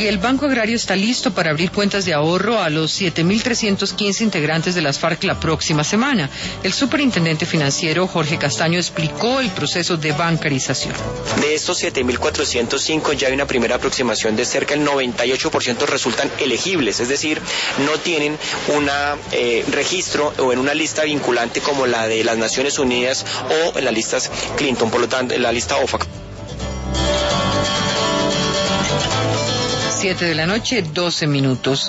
Y el Banco Agrario está listo para abrir cuentas de ahorro a los 7.315 integrantes de las FARC la próxima semana. El superintendente financiero Jorge Castaño explicó el proceso de bancarización. De estos 7.405 ya hay una primera aproximación de cerca del 98% resultan elegibles, es decir, no tienen un registro o en una lista vinculante como la de las Naciones Unidas o en las listas Clinton, por lo tanto, en la lista OFAC. 7 de la noche, 12 minutos.